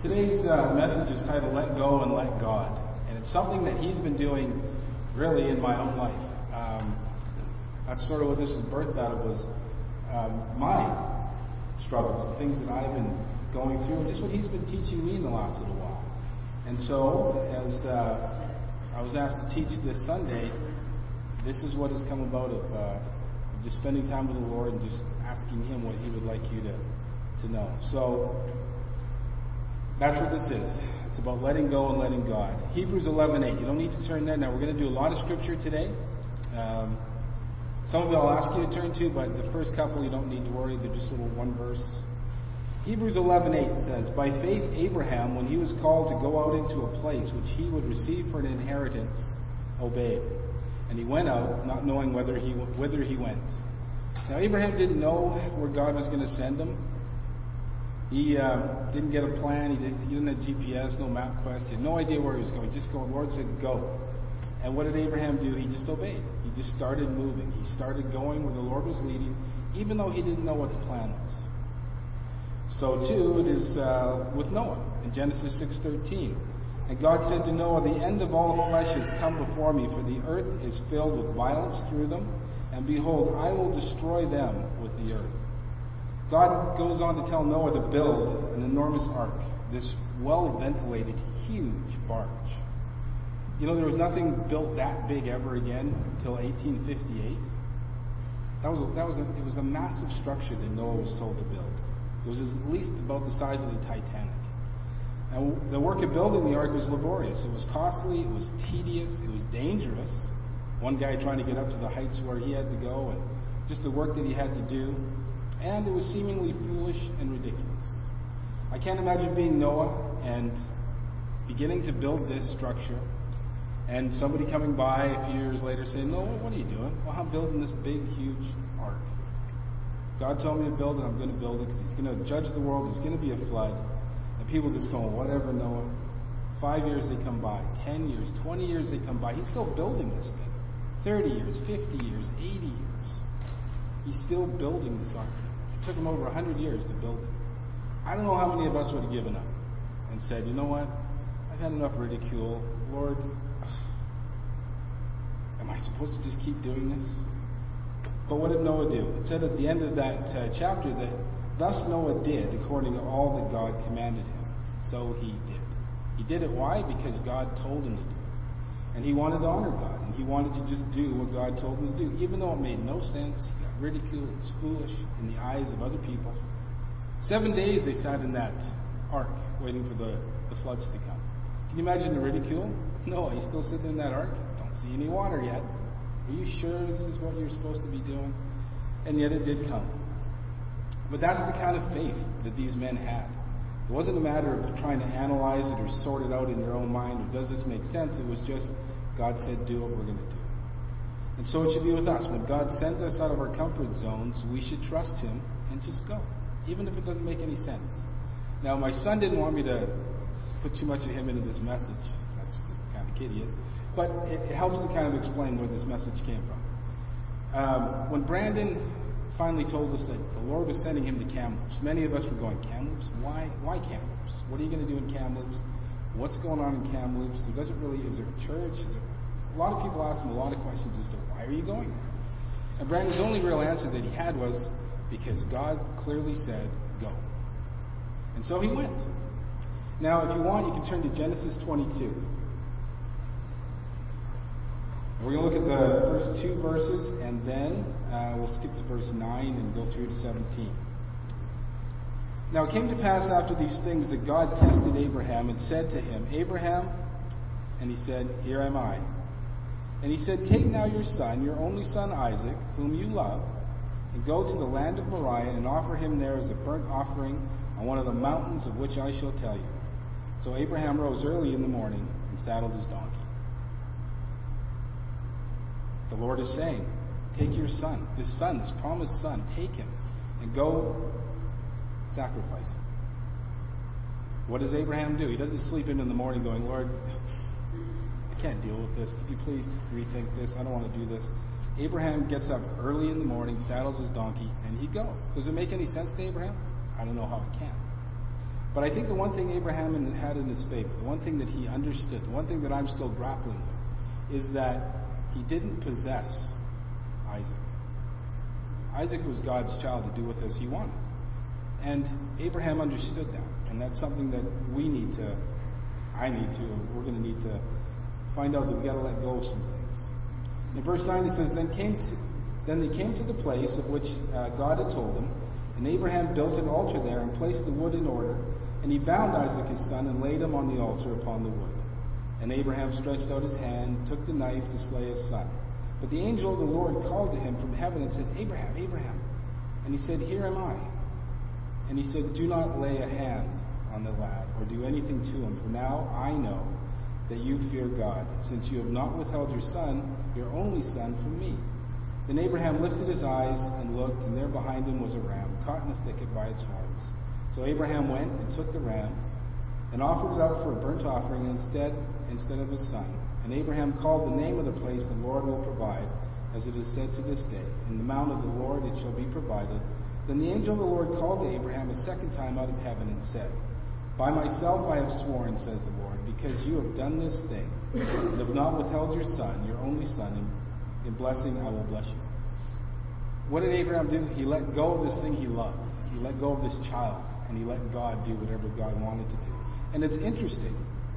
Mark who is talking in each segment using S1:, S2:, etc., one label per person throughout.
S1: Today's message is titled Let Go and Let God. And it's something that he's been doing really in my own life. That's sort of what this was birthed out of, was my struggles, the things that I've been going through. And this is what he's been teaching me in the last little while. And so, as I was asked to teach this Sunday, this is what has come about of just spending time with the Lord and just asking him what he would like you to know. So, that's what this is. It's about letting go and letting God. Hebrews 11:8. You don't need to turn there. Now, we're going to do a lot of scripture today. Some of it I'll ask you to turn to, but the first couple you don't need to worry. They're just little one verse. Hebrews 11:8 says, "By faith Abraham, when he was called to go out into a place which he would receive for an inheritance, obeyed. And he went out, not knowing whither he went." Now, Abraham didn't know where God was going to send him. He didn't get a plan. He didn't have GPS, no MapQuest. He had no idea where he was going. Just going. The Lord said, "Go." And what did Abraham do? He just obeyed. He just started moving. He started going where the Lord was leading, even though he didn't know what the plan was. So too, it is with Noah in Genesis 6:13. "And God said to Noah, the end of all flesh has come before me, for the earth is filled with violence through them. And behold, I will destroy them with the earth." God goes on to tell Noah to build an enormous ark, this well-ventilated, huge barge. You know, there was nothing built that big ever again until 1858. It was a massive structure that Noah was told to build. It was at least about the size of the Titanic. Now, the work of building the ark was laborious. It was costly. It was tedious. It was dangerous. One guy trying to get up to the heights where he had to go, and just the work that he had to do. And it was seemingly foolish and ridiculous. I can't imagine being Noah and beginning to build this structure, and somebody coming by a few years later saying, "Noah, what are you doing?" "Well, I'm building this big, huge ark. God told me to build it. I'm going to build it because he's going to judge the world. There's going to be a flood." And people just going, "Whatever, Noah." 5 years they come by, 10 years, 20 years they come by. He's still building this thing. 30 years, 50 years, 80 years. He's still building this ark. It took him over 100 years to build it. I don't know how many of us would have given up and said, "You know what? I've had enough ridicule. Lord, am I supposed to just keep doing this?" But what did Noah do? It said at the end of that chapter that thus Noah did according to all that God commanded him. So he did. He did it. Why? Because God told him to do it. And he wanted to honor God. And he wanted to just do what God told him to do. Even though it made no sense, he got ridiculed, it was foolish in the eyes of other people. 7 days they sat in that ark waiting for the floods to come. Can you imagine the ridicule? No, he's still sitting in that ark. Don't see any water yet. Are you sure this is what you're supposed to be doing? And yet it did come. But that's the kind of faith that these men had. It wasn't a matter of trying to analyze it or sort it out in your own mind, or does this make sense? It was just, God said, do what we're going to do. And so it should be with us. When God sends us out of our comfort zones, we should trust him and just go, even if it doesn't make any sense. Now, my son didn't want me to put too much of him into this message. That's the kind of kid he is. But it helps to kind of explain where this message came from. When Brandon finally told us that the Lord was sending him to Kamloops, many of us were going, "Kamloops? Why Kamloops? What are you going to do in Kamloops? What's going on in Kamloops? Is there a church? A lot of people ask him a lot of questions as to why are you going there? And Brandon's only real answer that he had was because God clearly said, go. And so he went. Now, if you want, you can turn to Genesis 22. We're going to look at the first 2 verses, and then we'll skip to verse 9 and go through to 17. "Now it came to pass after these things that God tested Abraham and said to him, 'Abraham,' and he said, 'Here am I.' And he said, 'Take now your son, your only son Isaac, whom you love, and go to the land of Moriah and offer him there as a burnt offering on one of the mountains of which I shall tell you.' So Abraham rose early in the morning and saddled his donkey." The Lord is saying, take your son, this promised son, take him and go sacrifice him. What does Abraham do? He doesn't sleep in the morning going, "Lord, I can't deal with this. Could you please rethink this? I don't want to do this." Abraham gets up early in the morning, saddles his donkey, and he goes. Does it make any sense to Abraham? I don't know how it can. But I think the one thing Abraham had in his favor, the one thing that he understood, the one thing that I'm still grappling with, is that he didn't possess Isaac. Isaac was God's child to do with as he wanted. And Abraham understood that. And that's something that we're going to need to find out, that we got to let go of some things. In verse 9 it says, Then they came to the place of which God had told them, and Abraham built an altar there and placed the wood in order, and he bound Isaac his son and laid him on the altar upon the wood. And Abraham stretched out his hand, took the knife to slay his son. But the angel of the Lord called to him from heaven and said, Abraham, Abraham. And he said, Here am I. And he said, Do not lay a hand on the lad or do anything to him, for now I know that you fear God, since you have not withheld your son, your only son, from me. Then Abraham lifted his eyes and looked, and there behind him was a ram, caught in a thicket by its horns. So Abraham went and took the ram and offered it up for a burnt offering instead of his son. And Abraham called the name of the place, The Lord will provide, as it is said to this day, In the mount of the Lord it shall be provided. Then the angel of the Lord called to Abraham a second time out of heaven and said, By myself I have sworn, says the Lord, because you have done this thing, and have not withheld your son, your only son, in blessing I will bless you. What did Abraham do? He let go of this thing he loved. He let go of this child, and he let God do whatever God wanted to do. And it's interesting,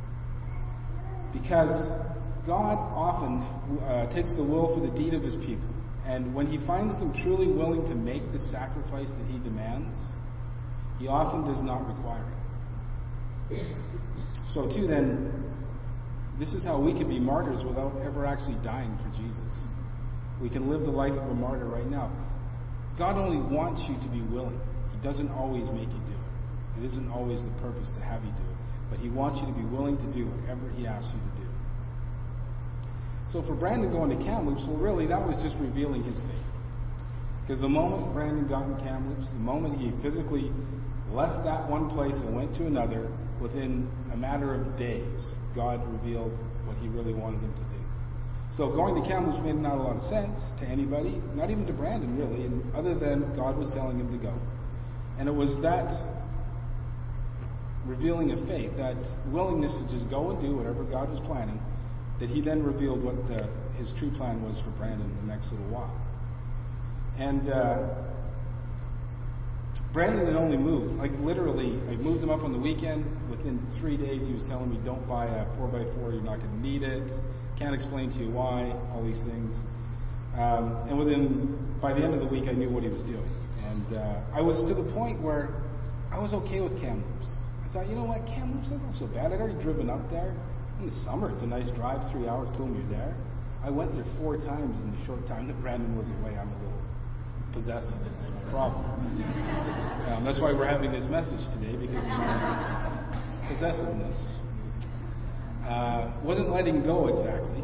S1: because God often takes the will for the deed of his people. And when he finds them truly willing to make the sacrifice that he demands, he often does not require it. So too then, this is how we can be martyrs without ever actually dying for Jesus. We can live the life of a martyr right now. God only wants you to be willing. He doesn't always make you do it. It isn't always the purpose to have you do it. But he wants you to be willing to do whatever he asks you to do. So for Brandon going to Kamloops, well really that was just revealing his faith. Because the moment Brandon got in Kamloops, the moment he physically left that one place and went to another, within a matter of days, God revealed what he really wanted him to do. So going to Kamloops made not a lot of sense to anybody, not even to Brandon really, other than God was telling him to go. And it was that revealing of faith, that willingness to just go and do whatever God was planning, that he then revealed what his true plan was for Brandon in the next little while. And Brandon had only moved, like literally, I moved him up on the weekend. Within 3 days he was telling me, don't buy a 4x4, you're not going to need it. Can't explain to you why, all these things. And by the end of the week I knew what he was doing. And I was to the point where I was okay with Kamloops. I thought, you know what, Kamloops isn't so bad. I'd already driven up there. In the summer, it's a nice drive, 3 hours, boom, you're there. I went there 4 times in the short time that Brandon was away. I'm a little possessive. That's my problem. That's why we're having this message today, because of my possessiveness. Wasn't letting go exactly.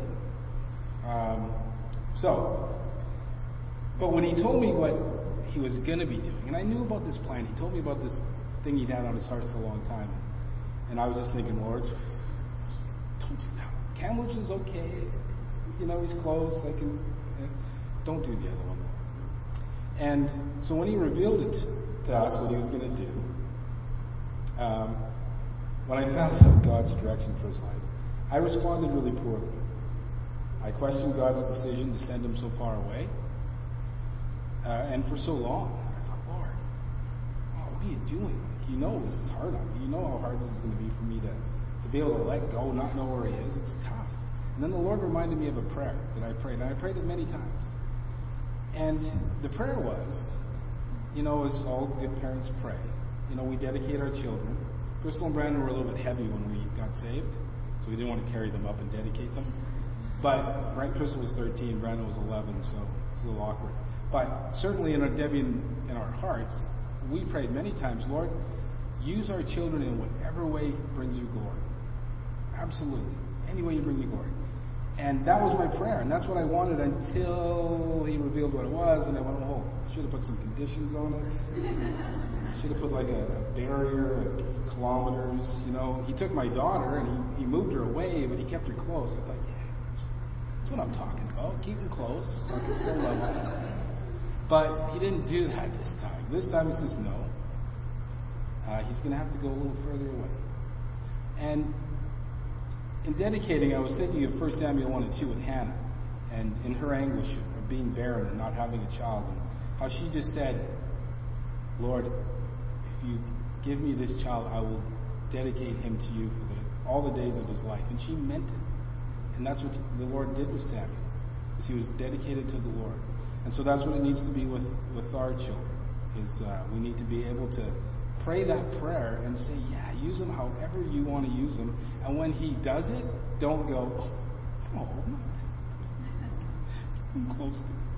S1: But when he told me what he was going to be doing, and I knew about this plan, he told me about this thing he'd had on his heart for a long time. And I was just thinking, Lord, don't do that. Kamloops is okay. He's close. Don't do the other one. And so when he revealed it to us, what he was going to do, when I found out God's direction for his life, I responded really poorly. I questioned God's decision to send him so far away, and for so long. I thought, Lord, what are you doing? You know this is hard on me. You know how hard this is going to be for me to be able to let go, not know where he is. It's tough. And then the Lord reminded me of a prayer that I prayed. And I prayed it many times. And the prayer was, as all good parents pray, we dedicate our children. Crystal and Brandon were a little bit heavy when we got saved, so we didn't want to carry them up and dedicate them. But Crystal was 13, Brandon was 11, so it was a little awkward. But certainly in our hearts, we prayed many times, Lord, use our children in whatever way brings you glory. Absolutely. Any way you bring me glory. And that was my prayer, and that's what I wanted until he revealed what it was, and I went, oh, I should have put some conditions on it. Should have put like a barrier, kilometers, He took my daughter, and he moved her away, but he kept her close. I thought, yeah, that's what I'm talking about. Keep them close, so I can still love them. But he didn't do that this time. This time he says no. he's going to have to go a little further away. And in dedicating, I was thinking of 1 Samuel 1 and 2 with Hannah, and in her anguish of being barren and not having a child, and how she just said, Lord, if you give me this child, I will dedicate him to you for all the days of his life. And she meant it. And that's what the Lord did with Samuel, is he was dedicated to the Lord. And so that's what it needs to be with our children, is we need to be able to pray that prayer and say, yeah, use them however you want to use them. And when he does it, don't go, oh, I'm close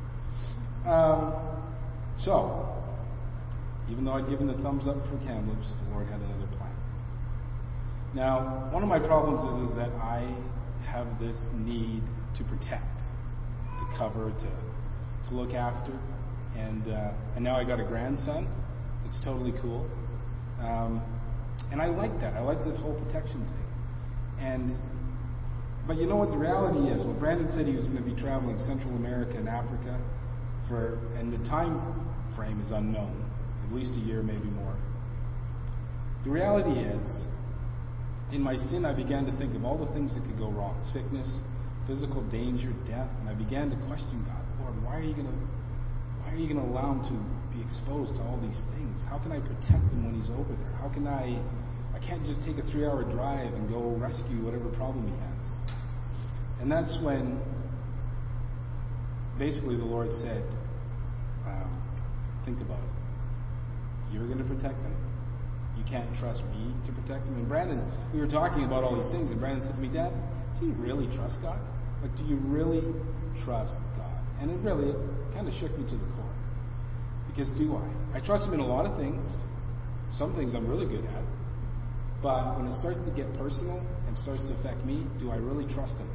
S1: to it. So, even though I'd given the thumbs up for Kamloops, the Lord had another plan. Now, one of my problems is that I have this need to protect, to cover, to look after. And now I got a grandson. It's totally cool. And I like that. I like this whole protection thing. But you know what the reality is? Well, Brandon said he was going to be traveling Central America and Africa and the time frame is unknown. At least a year, maybe more. The reality is, in my sin, I began to think of all the things that could go wrong. Sickness, physical danger, death. And I began to question God. Lord, why are you going to allow him to be exposed to all these things? How can I protect him when he's over there? How can I can't just take a 3-hour drive and go rescue whatever problem he has. And that's when basically the Lord said, think about it. You're going to protect him. You can't trust me to protect him. And Brandon, we were talking about all these things, and Brandon said to me, Dad, do you really trust God? Like, do you really trust God? And it kind of shook me to the core. Because do I? I trust him in a lot of things. Some things I'm really good at. But when it starts to get personal and starts to affect me, do I really trust him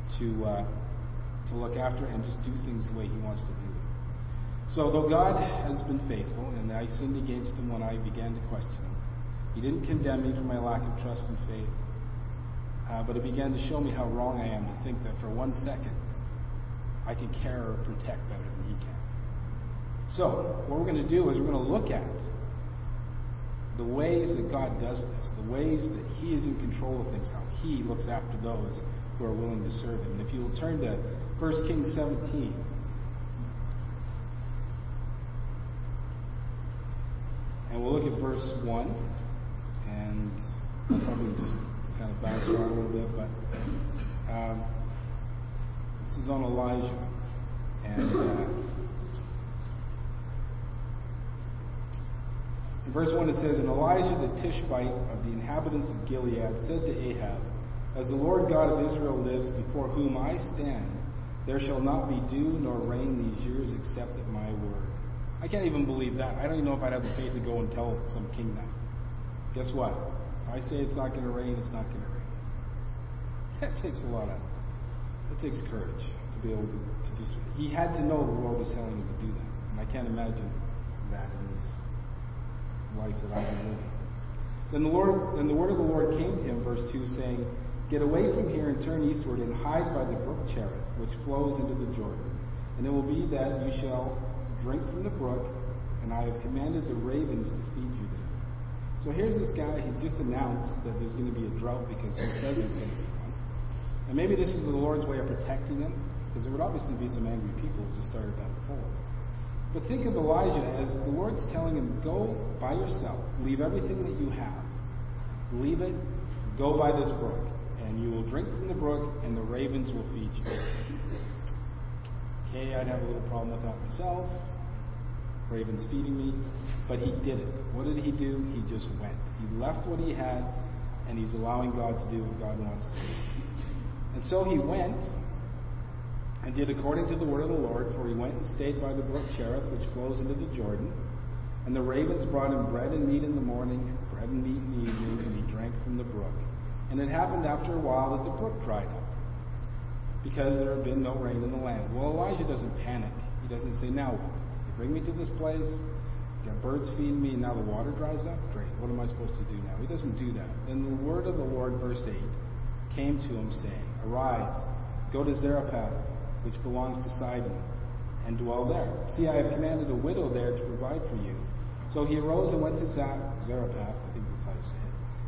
S1: to look after and just do things the way he wants to do them? So though God has been faithful, and I sinned against him when I began to question him, he didn't condemn me for my lack of trust and faith, but it began to show me how wrong I am to think that for 1 second I can care or protect better than he can. So what we're going to do is we're going to look at the ways that God does this, the ways that he is in control of things, how he looks after those who are willing to serve him. And if you will turn to 1 Kings 17, and we'll look at verse 1, and I'll probably just kind of bounce around a little bit, but this is on Elijah. And in verse 1 it says, And Elijah the Tishbite of the inhabitants of Gilead said to Ahab, As the Lord God of Israel lives, before whom I stand, there shall not be dew nor rain these years except at my word. I can't even believe that. I don't even know if I'd have the faith to go and tell some king that. Guess what? If I say it's not going to rain, it's not going to rain. That takes it takes courage to be able to just, he had to know the Lord was telling him to do that. And I can't imagine that in his life that I've been living. Then the word of the Lord came to him, verse 2, saying, Get away from here and turn eastward and hide by the brook Cherith, which flows into the Jordan. And it will be that you shall drink from the brook, and I have commanded the ravens to feed you there. So here's this guy, he's just announced that there's going to be a drought because he says there's going to be one. And maybe this is the Lord's way of protecting him, because there would obviously be some angry people as he started that before. But think of Elijah as the Lord's telling him, go by yourself, leave everything that you have, leave it, go by this brook, and you will drink from the brook, and the ravens will feed you. Okay, I'd have a little problem with that myself. Ravens feeding me. But he did it. What did he do? He just went. He left what he had, and he's allowing God to do what God wants to do. And so he went and did according to the word of the Lord, for he went and stayed by the brook Cherith, which flows into the Jordan. And the ravens brought him bread and meat in the morning, bread and meat in the evening, and he drank from the brook. And it happened after a while that the brook dried up, because there had been no rain in the land. Well, Elijah doesn't panic. He doesn't say, now what? You bring me to this place, you got birds feeding me, and now the water dries up? Great, what am I supposed to do now? He doesn't do that. Then the word of the Lord, verse 8, came to him, saying, Arise, go to Zarephath, which belongs to Sidon, and dwell there. See, I have commanded a widow there to provide for you. So he arose and went to Zarephath,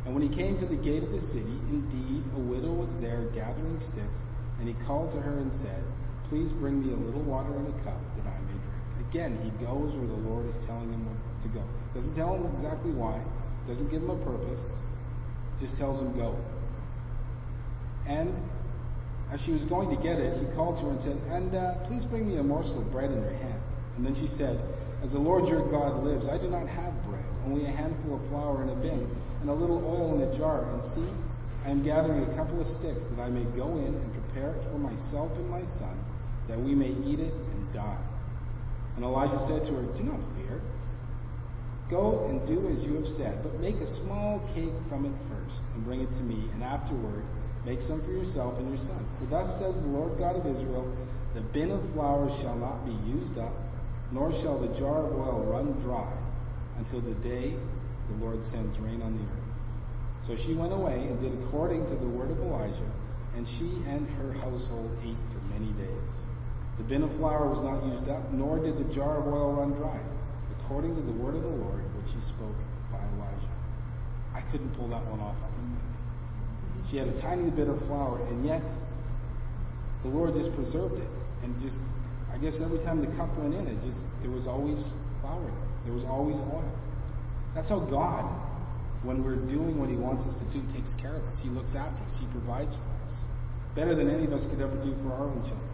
S1: And when he came to the gate of the city, indeed, a widow was there gathering sticks, and he called to her and said, Please bring me a little water in a cup that I may drink. Again, he goes where the Lord is telling him to go. Doesn't tell him exactly why, doesn't give him a purpose, just tells him go. And as she was going to get it, he called to her and said, please bring me a morsel of bread in your hand. And then she said, As the Lord your God lives, I do not have bread, only a handful of flour in a bin, and a little oil in a jar. And see, I am gathering a couple of sticks, that I may go in and prepare it for myself and my son, that we may eat it and die. And Elijah said to her, Do not fear. Go and do as you have said, but make a small cake from it first, and bring it to me, and afterward make some for yourself and your son. For thus says the Lord God of Israel, The bin of flour shall not be used up, nor shall the jar of oil run dry, until the day the Lord sends rain on the earth. So she went away and did according to the word of Elijah, and she and her household ate for many days. The bin of flour was not used up, nor did the jar of oil run dry, according to the word of the Lord, which he spoke by Elijah. I couldn't pull that one off on her. She had a tiny bit of flour, and yet the Lord just preserved it. And just, I guess every time the cup went in, there was always flour there. There was always oil. That's how God, when we're doing what he wants us to do, takes care of us. He looks after us. He provides for us. Better than any of us could ever do for our own children.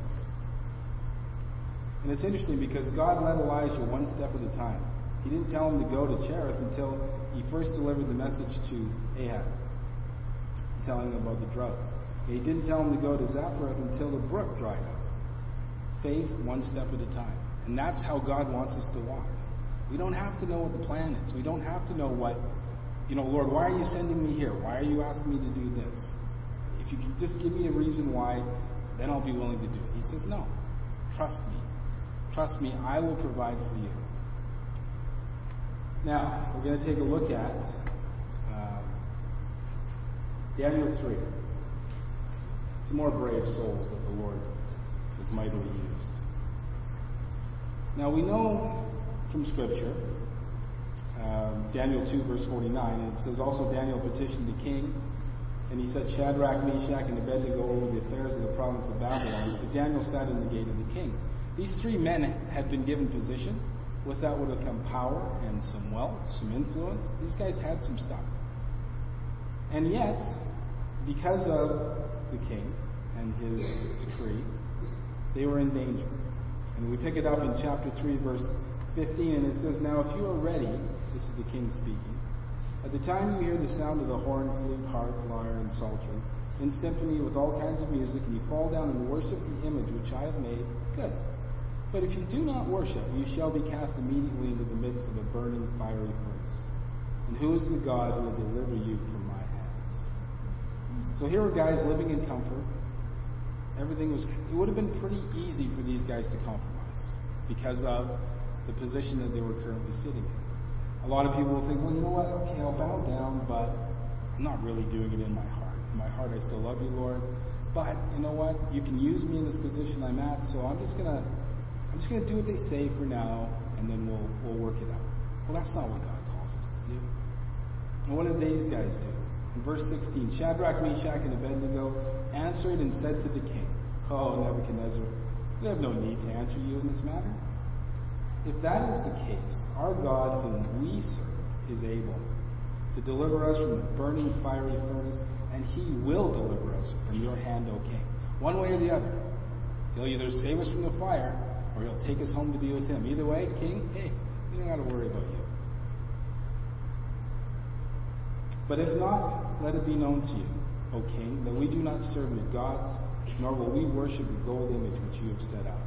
S1: And it's interesting because God led Elijah one step at a time. He didn't tell him to go to Cherith until he first delivered the message to Ahab, telling him about the drought. And he didn't tell him to go to Zaphareth until the brook dried up. Faith one step at a time. And that's how God wants us to walk. We don't have to know what the plan is. We don't have to know what, Lord, why are you sending me here? Why are you asking me to do this? If you can just give me a reason why, then I'll be willing to do it. He says, no, trust me. Trust me, I will provide for you. Now, we're going to take a look at Daniel 3. Some more brave souls that the Lord has mightily used. Now, we know from Scripture, Daniel 2, verse 49, and it says, Also Daniel petitioned the king, and he set Shadrach, Meshach, and Abednego over the affairs of the province of Babylon, but Daniel sat in the gate of the king. These three men had been given position. With that would have come power and some wealth, some influence. These guys had some stuff. And yet, because of the king and his decree, they were in danger. And we pick it up in chapter 3, verse 15, and it says, Now if you are ready, this is the king speaking, at the time you hear the sound of the horn, flute, harp, lyre, and psaltery, in symphony with all kinds of music, and you fall down and worship the image which I have made, good. But if you do not worship, you shall be cast immediately into the midst of a burning fiery furnace. And who is the God who will deliver you from my hands? So here were guys living in comfort. It would have been pretty easy for these guys to compromise because of the position that they were currently sitting in. A lot of people will think, well, you know what? Okay, I'll bow down, but I'm not really doing it in my heart. In my heart, I still love you, Lord. But you know what? You can use me in this position I'm at, so I'm just gonna do what they say for now, and then we'll work it out. Well, that's not what God calls us to do. And what did these guys do? In verse 16, Shadrach, Meshach, and Abednego answered and said to the king, Oh, Nebuchadnezzar, we have no need to answer you in this matter. If that is the case, our God whom we serve is able to deliver us from the burning fiery furnace, and he will deliver us from your hand, O king. One way or the other. He'll either save us from the fire, or he'll take us home to be with him. Either way, king, hey, you don't got to worry about you. But if not, let it be known to you, O king, that we do not serve your gods, nor will we worship the gold image which you have set up.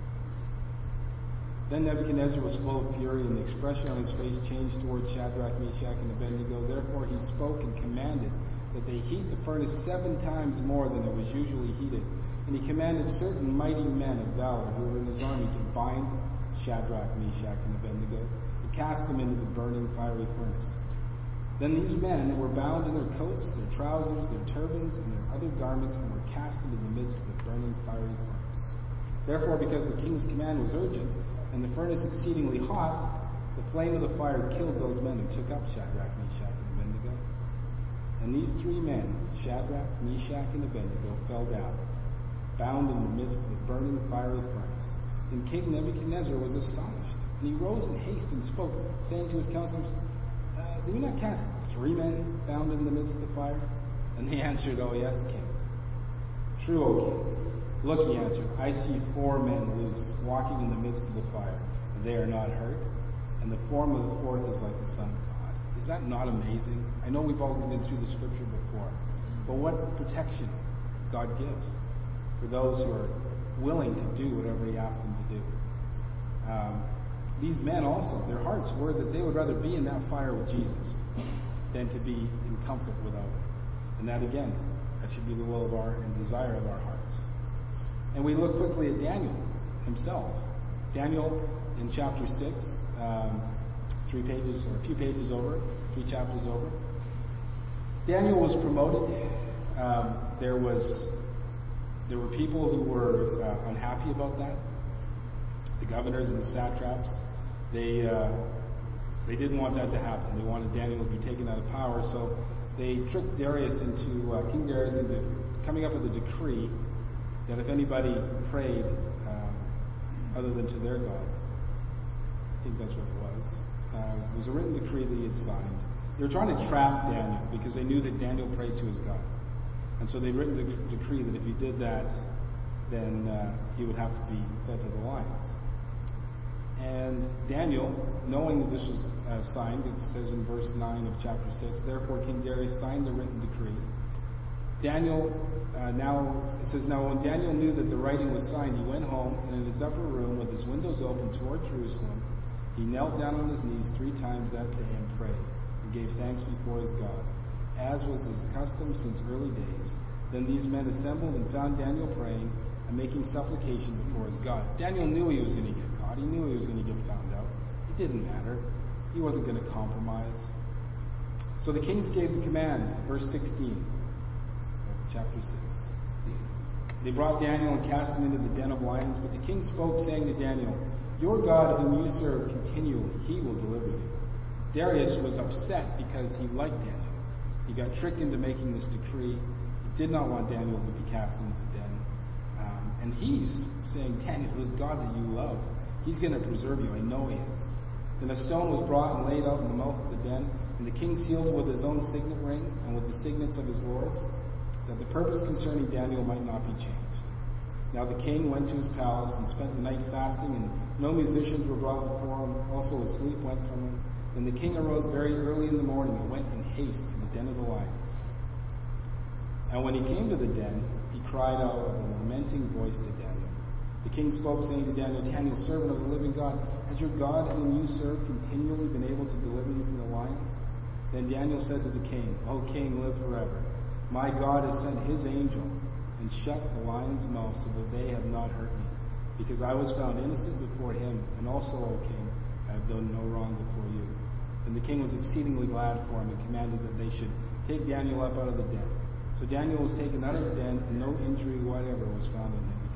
S1: Then Nebuchadnezzar was full of fury, and the expression on his face changed towards Shadrach, Meshach, and Abednego. Therefore he spoke and commanded that they heat the furnace 7 times more than it was usually heated. And he commanded certain mighty men of valor who were in his army to bind Shadrach, Meshach, and Abednego, and cast them into the burning fiery furnace. Then these men were bound in their coats, their trousers, their turbans, and their other garments, and were cast into the midst of the burning fiery furnace. Therefore, because the king's command was urgent, and the furnace exceedingly hot, the flame of the fire killed those men who took up Shadrach, Meshach, and Abednego. And these three men, Shadrach, Meshach, and Abednego, fell down, bound in the midst of the burning fiery furnace. And King Nebuchadnezzar was astonished. And he rose in haste and spoke, saying to his counselors, "Do we not cast three men bound in the midst of the fire?" And they answered, "Oh, yes, King." "True, O King. Look," he answered, "I see four men loose, walking in the midst of the fire. They are not hurt, and the form of the fourth is like the Son of God." Is that not amazing? I know we've all been through the scripture before, but what protection God gives for those who are willing to do whatever he asks them to do. These men also, their hearts were that they would rather be in that fire with Jesus than to be in comfort without him. And that again, that should be the will of our and desire of our hearts. And we look quickly at Daniel himself. Daniel in chapter 6, 3 pages or a few pages over, 3 chapters over. Daniel was promoted. There were people who were unhappy about that. The governors and the satraps, they didn't want that to happen. They wanted Daniel to be taken out of power, so they tricked King Darius into coming up with a decree that if anybody prayed other than to their God, I think that's what it was a written decree that he had signed. They were trying to trap Daniel because they knew that Daniel prayed to his God. And so they'd written a decree that if he did that, then he would have to be fed to the lions. And Daniel, knowing that this was signed, it says in verse 9 of chapter 6, "Therefore King Darius signed the written decree." Daniel, it says, "Now when Daniel knew that the writing was signed, he went home, and in his upper room, with his windows open toward Jerusalem, he knelt down on his knees 3 times that day and prayed, and gave thanks before his God, as was his custom since early days. Then these men assembled and found Daniel praying and making supplication before his God." Daniel knew he was going to get caught. He knew he was going to get found out. It didn't matter. He wasn't going to compromise. So the kings gave the command, verse 16 of chapter 6. "They brought Daniel and cast him into the den of lions, but the king spoke, saying to Daniel, 'Your God whom you serve continually, he will deliver you.'" Darius was upset because he liked Daniel. He got tricked into making this decree. He did not want Daniel to be cast into the den. And he's saying, "Daniel, this God that you love, he's going to preserve you. I know he is." Then a stone was brought and laid out in the mouth of the den, and the king sealed it with his own signet ring and with the signets of his lords, that the purpose concerning Daniel might not be changed. Now the king went to his palace and spent the night fasting, and no musicians were brought before him. Also his sleep went from him. Then the king arose very early in the morning and went in haste to the den of the lions. And when he came to the den, he cried out with a lamenting voice to Daniel. The king spoke, saying to Daniel, "Daniel, servant of the living God, has your God whom you serve continually been able to deliver you from the lions?" Then Daniel said to the king, "O king, live forever. My God has sent his angel and shut the lions' mouths so that they have not hurt me, because I was found innocent before him, and also, O king, I have done no wrong before you." And the king was exceedingly glad for him and commanded that they should take Daniel up out of the den. So Daniel was taken out of the den, and no injury whatever was found in him,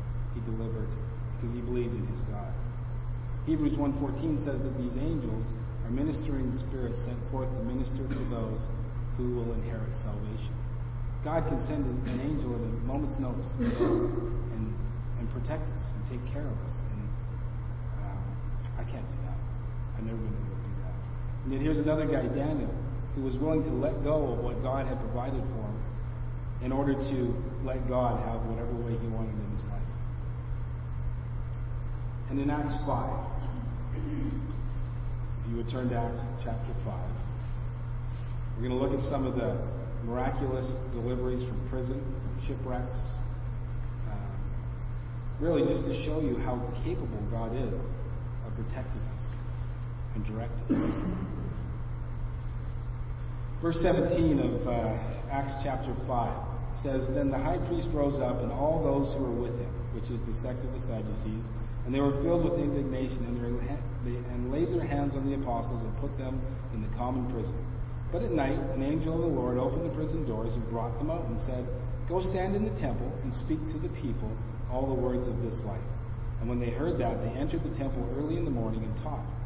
S1: because he believed in his God. Hebrews 1:14 says that these angels are ministering spirits sent forth to minister to those who will inherit salvation. God can send an angel at a moment's notice and protect us and take care of us. And I can't do that. I've never been able to do that. And yet here's another guy, Daniel, who was willing to let go of what God had provided for him in order to let God have whatever way he wanted in his life. And in Acts 5, if you would turn to Acts chapter 5, we're going to look at some of the miraculous deliveries from prison, from shipwrecks, really just to show you how capable God is of protecting us and directing us. Verse 17 of Acts chapter 5 says, "Then the high priest rose up, and all those who were with him," which is the sect of the Sadducees, "and they were filled with indignation, and laid their hands on the apostles and put them in the common prison. But at night an angel of the Lord opened the prison doors and brought them out and said, 'Go stand in the temple and speak to the people all the words of this life.' And when they heard that, they entered the temple early in the morning and taught.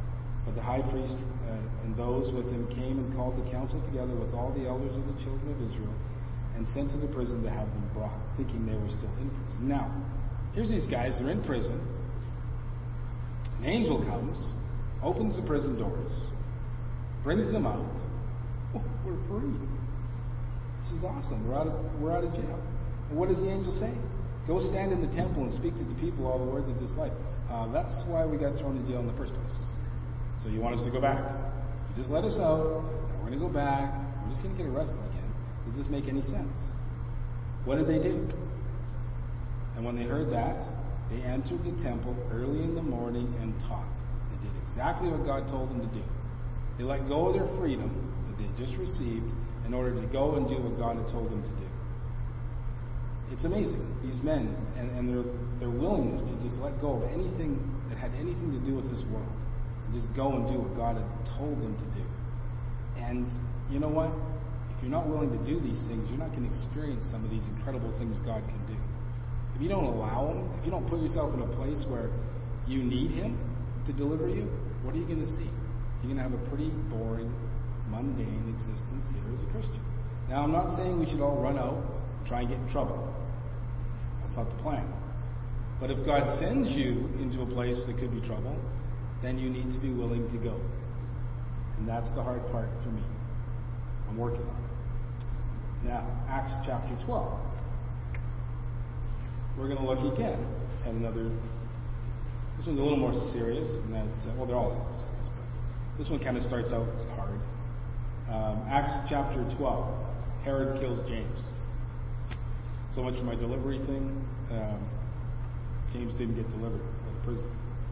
S1: But the high priest and those with him came and called the council together with all the elders of the children of Israel and sent to the prison to have them brought, thinking they were still in prison. Now, here's these guys, they're in prison. An angel comes, opens the prison doors, brings them out. Oh, we're free. This is awesome. We're out of jail. And what does the angel say? Go stand in the temple and speak to the people all the words of this life. That's why we got thrown in jail in the first place. So you want us to go back? You just let us out. Now we're going to go back. We're just going to get arrested again. Does this make any sense? What did they do? And when they heard that, they entered the temple early in the morning and taught. They did exactly what God told them to do. They let go of their freedom that they had just received in order to go and do what God had told them to do. It's amazing, these men and their willingness to just let go of anything that had anything to do with this world and just go and do what God had told them to do. And you know what? If you're not willing to do these things, you're not going to experience some of these incredible things God can do. If you don't allow Him, if you don't put yourself in a place where you need Him to deliver you, what are you going to see? You're going to have a pretty boring, mundane existence here as a Christian. Now, I'm not saying we should all run out and try and get in trouble. That's not the plan. But if God sends you into a place that could be trouble, then you need to be willing to go. And that's the hard part for me. I'm working on it. Now, Acts chapter 12. We're going to look again at another. This one's a little more serious than that. Well, they're all a little serious, but this one kind of starts out hard. Acts chapter 12. Herod kills James. So much for my delivery thing. James didn't get delivered out of prison.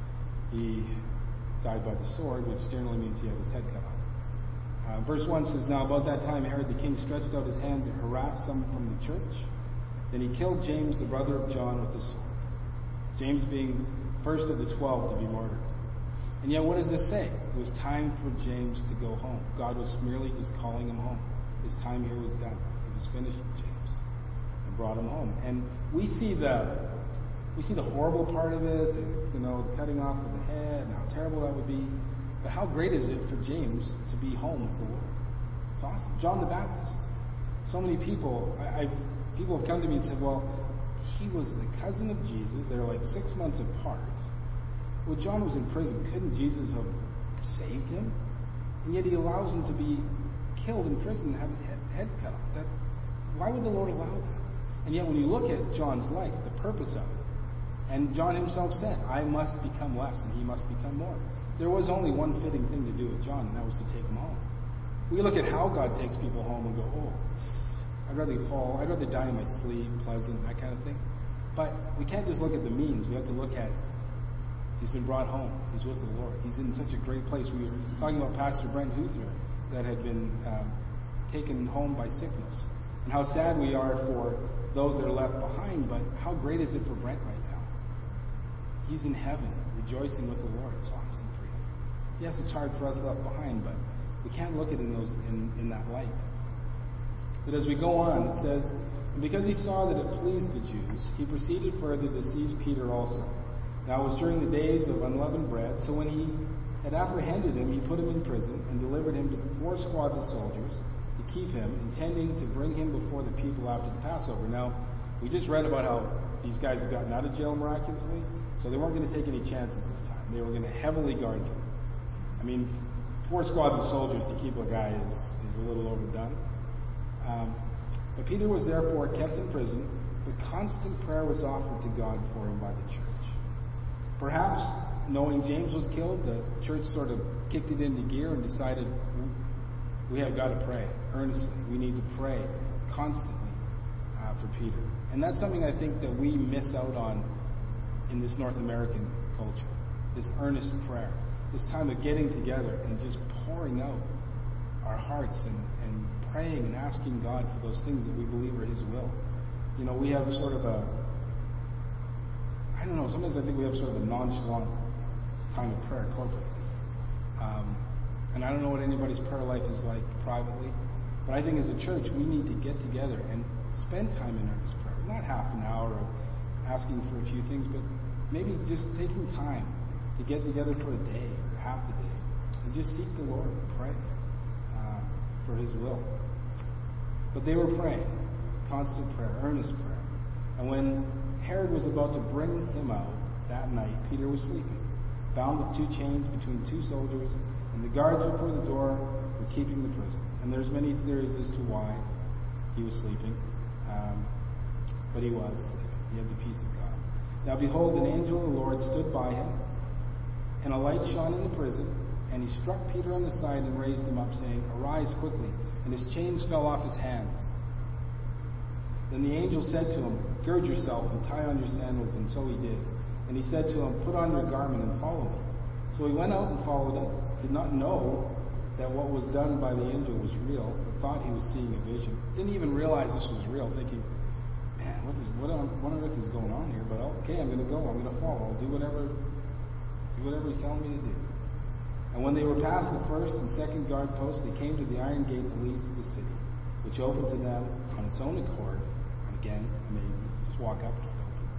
S1: He died by the sword, which generally means he had his head cut off. Verse 1 says, Now about that time Herod the king stretched out his hand to harass some from the church. Then he killed James, the brother of John, with the sword. James being first of the 12 to be martyred. And yet what does this say? It was time for James to go home. God was merely just calling him home. His time here was done. It was finished with James. And brought him home. And we see the horrible part of it, the cutting off of the head, and how terrible that would be. But how great is it for James to be home with the Lord? It's awesome. John the Baptist. So many people, people have come to me and said, well, he was the cousin of Jesus. They're like 6 months apart. Well, John was in prison. Couldn't Jesus have saved him? And yet he allows him to be killed in prison and have his head cut off. Why would the Lord allow that? And yet when you look at John's life, the purpose of it, and John himself said, I must become less and he must become more. There was only one fitting thing to do with John, and that was to take him home. We look at how God takes people home and go, oh, I'd rather die in my sleep, pleasant, that kind of thing. But we can't just look at the means. We have to look at, he's been brought home. He's with the Lord. He's in such a great place. We were talking about Pastor Brent Huther that had been taken home by sickness. And how sad we are for those that are left behind, but how great is it for Brent right now? He's in heaven, rejoicing with the Lord. It's awesome for him. Yes, it's hard for us left behind, but we can't look at it in that light. But as we go on, it says, and because he saw that it pleased the Jews, he proceeded further to seize Peter also. Now it was during the days of unleavened bread, so when he had apprehended him, he put him in prison and delivered him to 4 squads of soldiers to keep him, intending to bring him before the people after the Passover. Now, we just read about how these guys had gotten out of jail miraculously, so they weren't going to take any chances this time. They were going to heavily guard him. I mean, 4 squads of soldiers to keep a guy is a little overdone. But Peter was therefore kept in prison, but constant prayer was offered to God for him by the church. Perhaps, knowing James was killed, the church sort of kicked it into gear and decided, we have got to pray earnestly. We need to pray constantly for Peter. And that's something I think that we miss out on in this North American culture. This earnest prayer. This time of getting together and just pouring out our hearts and praying and asking God for those things that we believe are His will. We have sort of sometimes I think we have sort of a nonchalant time of prayer corporately. And I don't know what anybody's prayer life is like privately, but I think as a church we need to get together and spend time in earnest prayer. Not half an hour of asking for a few things, but maybe just taking time to get together for a day or half a day and just seek the Lord and pray for His will. But they were praying, constant prayer, earnest prayer. And when Herod was about to bring him out that night, Peter was sleeping, bound with 2 chains between 2 soldiers, and the guards before the door were keeping the prison. And there's many theories as to why he was sleeping, but he was sleeping. He had the peace of God. Now behold, an angel of the Lord stood by him, and a light shone in the prison, and he struck Peter on the side and raised him up, saying, "Arise quickly." And his chains fell off his hands. Then the angel said to him, "Gird yourself and tie on your sandals." And so he did. And he said to him, "Put on your garment and follow me." So he went out and followed him, did not know that what was done by the angel was real, but thought he was seeing a vision. Didn't even realize this was real, thinking, man, what on earth is going on here? But okay, I'm going to go. I'm going to follow. I'll do whatever he's telling me to do. And when they were past the first and second guard posts, they came to the iron gate that leads to the city, which opened to them on its own accord. And again, amazing. Just walk up, it opens.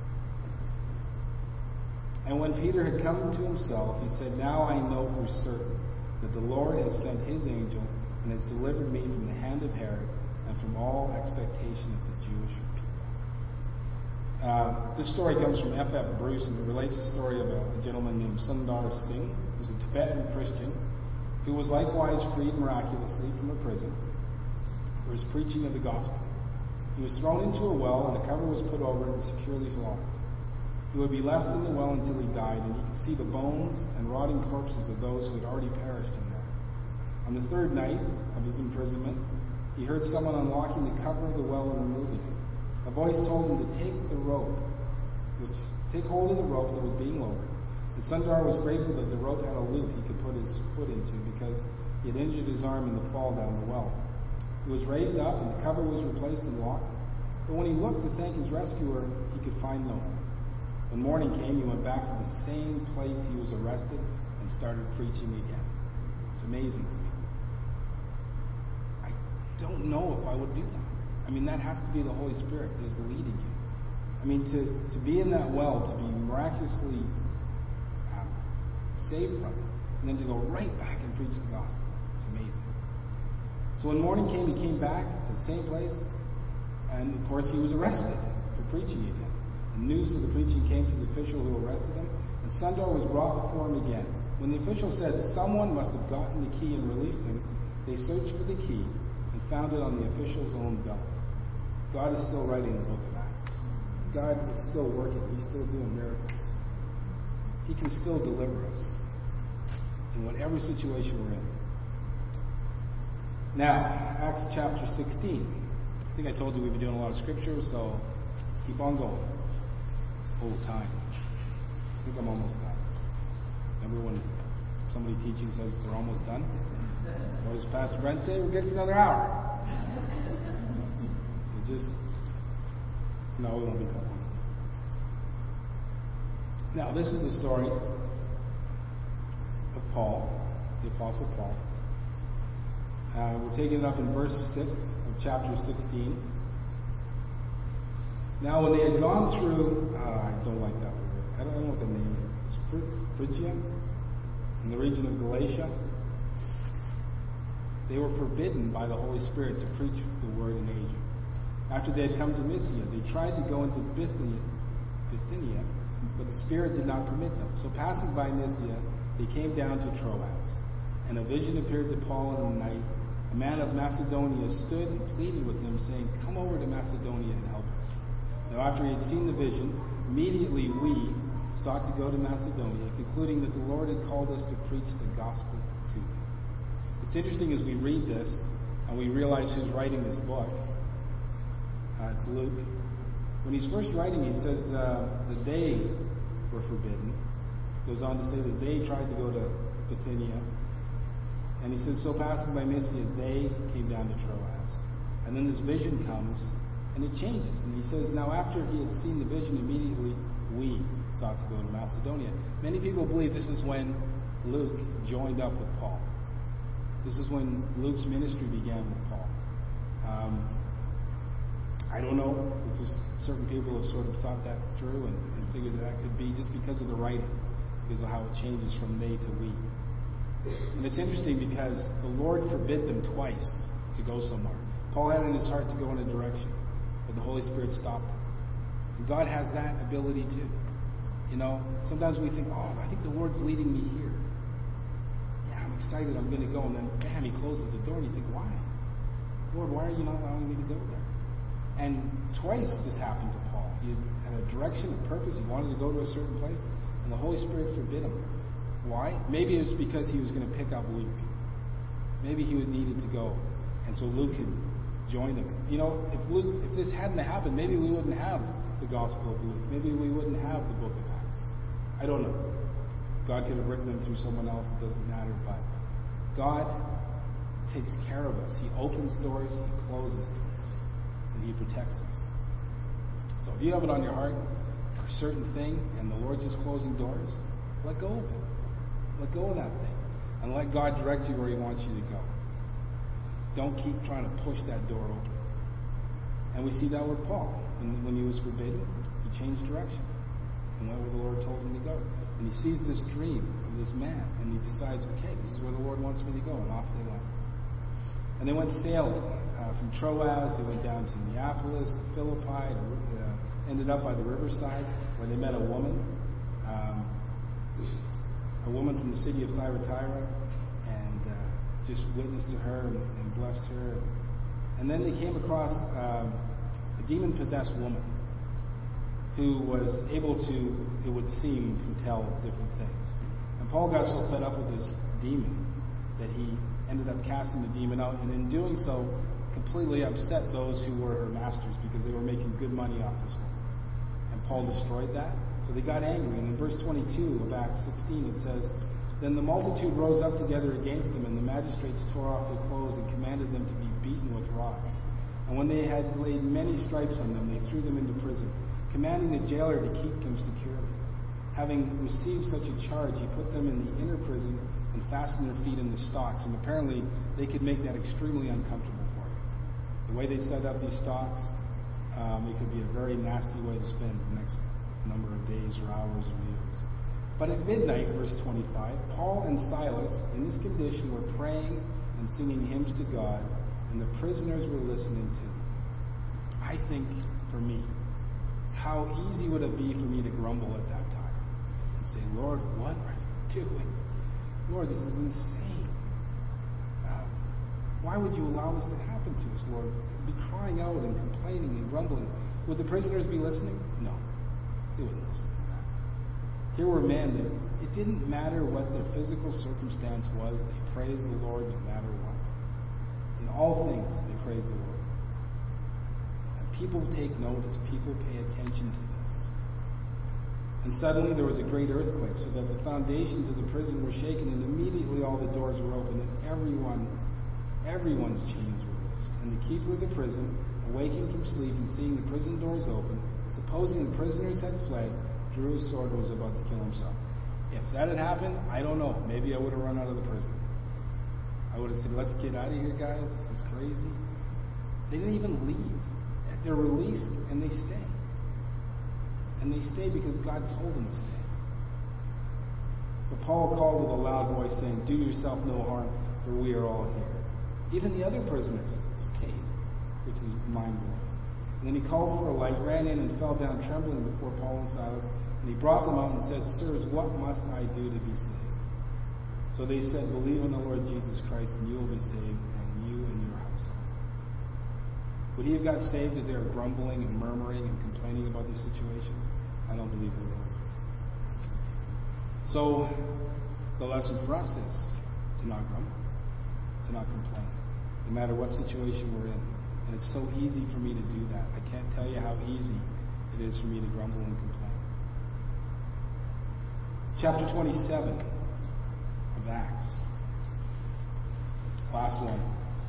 S1: And when Peter had come to himself, he said, "Now I know for certain that the Lord has sent His angel and has delivered me from the hand of Herod and from all expectation of the Jewish people." This story comes from F.F. Bruce, and it relates the story of a gentleman named Sundar Singh, who's a Tibetan Christian, who was likewise freed miraculously from a prison for his preaching of the gospel. He was thrown into a well, and a cover was put over it and securely locked. He would be left in the well until he died, and he could see the bones and rotting corpses of those who had already perished in there. On the 3rd night of his imprisonment, he heard someone unlocking the cover of the well and removing it. A voice told him to take hold of the rope that was being lowered. And Sundar was grateful that the rope had a loop he could put his foot into, because he had injured his arm in the fall down the well. He was raised up, and the cover was replaced and locked. But when he looked to thank his rescuer, he could find no one. When morning came, he went back to the same place he was arrested and started preaching again. It's amazing to me. I don't know if I would do that. I mean, that has to be the Holy Spirit just leading you. I mean, to be in that well, to be miraculously saved from it, and then to go right back and preach the gospel. It's amazing. So when morning came, he came back to the same place, and of course he was arrested for preaching again. And news of the preaching came to the official who arrested him, and Sundar was brought before him again. When the official said someone must have gotten the key and released him, they searched for the key and found it on the official's own belt. God is still writing the book of Acts. God is still working. He's still doing miracles. He can still deliver us in whatever situation we're in. Now, Acts chapter 16. I think I told you we've been doing a lot of scripture, so keep on going. Oh, time. I think I'm almost done. Remember when somebody teaching says they're almost done? What does Pastor Brent say? We're good for another hour. No, we won't be that long. Now, this is the story of Paul, the Apostle Paul. We're taking it up in verse 6 of chapter 16. Now, when they had gone through, I don't like that word. I don't know what the name is. Phrygia, in the region of Galatia. They were forbidden by the Holy Spirit to preach the word in Asia. After they had come to Mysia, they tried to go into Bithynia, but the Spirit did not permit them. So passing by Mysia, they came down to Troas. And a vision appeared to Paul in the night. A man of Macedonia stood and pleaded with him, saying, "Come over to Macedonia and help us." Now after he had seen the vision, immediately we sought to go to Macedonia, concluding that the Lord had called us to preach the gospel to them. It's interesting as we read this, and we realize who's writing this book. It's Luke. When he's first writing, he says that they were forbidden. He goes on to say that they tried to go to Bithynia. And he says, so passing by Mysia, they came down to Troas. And then this vision comes, and it changes. And he says, now after he had seen the vision, immediately we sought to go to Macedonia. Many people believe this is when Luke joined up with Paul. This is when Luke's ministry began with Paul. I don't know. It's just certain people have sort of thought that through and figured that could be just because of the writing, because of how it changes from they to we. And it's interesting because the Lord forbid them twice to go somewhere. Paul had in his heart to go in a direction, but the Holy Spirit stopped him. And God has that ability too. Sometimes we think, oh, I think the Lord's leading me here. Yeah, I'm excited, I'm going to go. And then, bam, he closes the door and you think, why? Lord, why are you not allowing me to go there? And twice this happened to Paul. He had a direction, a purpose. He wanted to go to a certain place, and the Holy Spirit forbid him. Why? Maybe it was because he was going to pick up Luke. Maybe he was needed to go, and so Luke could join him. If this hadn't happened, maybe we wouldn't have the Gospel of Luke. Maybe we wouldn't have the book of Acts. I don't know. God could have written them through someone else. It doesn't matter. But God takes care of us. He opens doors. He closes doors. And He protects us. So if you have it on your heart for a certain thing and the Lord's just closing doors, let go of it. Let go of that thing. And let God direct you where He wants you to go. Don't keep trying to push that door open. And we see that with Paul. When he was forbidden, he changed direction and went where the Lord told him to go. And he sees this dream of this man, and he decides, okay, this is where the Lord wants me to go, and off they went. And they went sailing from Troas. They went down to Neapolis, to Philippi, ended up by the riverside, where they met a woman from the city of Thyatira, and just witnessed to her and blessed her. And then they came across a demon-possessed woman who was able to, it would seem, tell different things. And Paul got so fed up with this demon that he ended up casting the demon out, and in doing so, completely upset those who were her masters because they were making good money off this woman. And Paul destroyed that. So they got angry. And in verse 22 of Acts 16 it says, "Then the multitude rose up together against them, and the magistrates tore off their clothes and commanded them to be beaten with rods. And when they had laid many stripes on them, they threw them into prison, commanding the jailer to keep them securely. Having received such a charge, he put them in the inner prison and fastened their feet in the stocks." And apparently they could make that extremely uncomfortable for you. The way they set up these stocks, it could be a very nasty way to spend the next number of days or hours or years. But at midnight, verse 25, Paul and Silas, in this condition, were praying and singing hymns to God, and the prisoners were listening to them. I think, for me, how easy would it be for me to grumble at that time and say, "Lord, what are you doing? Lord, this is insane. Why would you allow this to happen to us, Lord?" Be crying out and complaining and grumbling. Would the prisoners be listening? No. They wouldn't listen to that. Here were men that it didn't matter what their physical circumstance was, they praised the Lord no matter what. In all things, they praised the Lord. And people take notice. People pay attention to this. And suddenly there was a great earthquake, so that the foundations of the prison were shaken, and immediately all the doors were opened, and everyone's chains were loosed. And the keeper of the prison, awaking from sleep and seeing the prison doors open, supposing the prisoners had fled, drew his sword and was about to kill himself. If that had happened, I don't know. Maybe I would have run out of the prison. I would have said, "Let's get out of here, guys. This is crazy." They didn't even leave. They're released, and they stay. And they stay because God told them to stay. But Paul called with a loud voice, saying, "Do yourself no harm, for we are all here." Even the other prisoners stayed, which is mind-blowing. And then he called for a light, ran in, and fell down trembling before Paul and Silas. And he brought them out and said, "Sirs, what must I do to be saved?" So they said, "Believe in the Lord Jesus Christ, and you will be saved, and you and your household." Would he have got saved if they were grumbling and murmuring and complaining about the situation? I don't believe they would. So the lesson for us is to not grumble, to not complain, no matter what situation we're in. And it's so easy for me to do that. I can't tell you how easy it is for me to grumble and complain. Chapter 27 of Acts. Last one.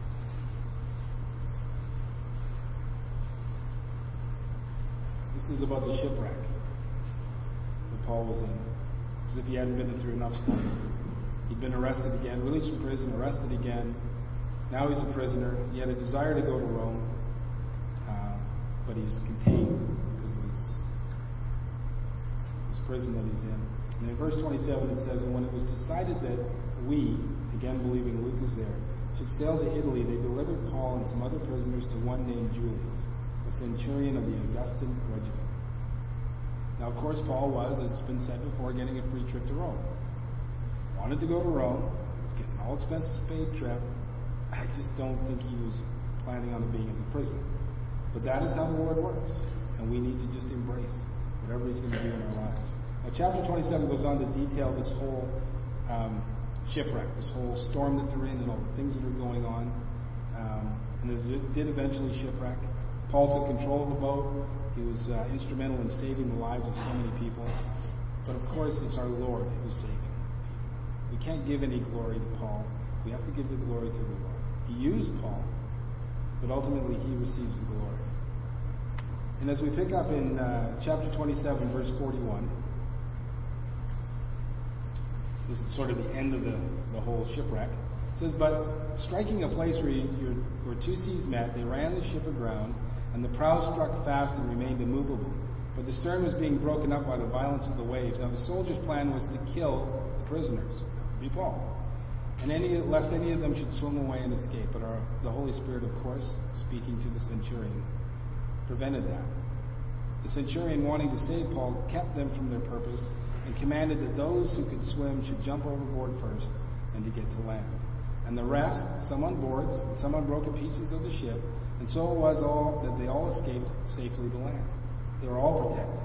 S1: This is about the shipwreck that Paul was in. As if he hadn't been through enough stuff. He'd been arrested again, released from prison, arrested again. Now he's a prisoner. He had a desire to go to Rome, but he's contained because of this prison that he's in. And in verse 27 it says, and when it was decided that we, again believing Luke is there, should sail to Italy, they delivered Paul and some other prisoners to one named Julius, a centurion of the Augustan regiment. Now, of course, Paul was, as has been said before, getting a free trip to Rome. Wanted to go to Rome. Was getting an all-expenses paid trip. I just don't think he was planning on being as a prisoner. But that is how the Lord works. And we need to just embrace whatever he's going to do in our lives. Now, chapter 27 goes on to detail this whole shipwreck, this whole storm that they're in and all the things that are going on. And it did eventually shipwreck. Paul took control of the boat. He was instrumental in saving the lives of so many people. But of course, it's our Lord who's saving people. We can't give any glory to Paul. We have to give the glory to the Lord. He used Paul, but ultimately he receives the glory. And as we pick up in chapter 27, verse 41, this is sort of the end of the whole shipwreck. It says, but striking a place where two seas met, they ran the ship aground, and the prow struck fast and remained immovable. But the stern was being broken up by the violence of the waves. Now the soldiers' plan was to kill the prisoners. That would be Paul. And lest any of them should swim away and escape. But the Holy Spirit, of course, speaking to the centurion, prevented that. The centurion, wanting to save Paul, kept them from their purpose and commanded that those who could swim should jump overboard first and to get to land. And the rest, some on boards, and some on broken pieces of the ship, and so it was that they all escaped safely to land. They were all protected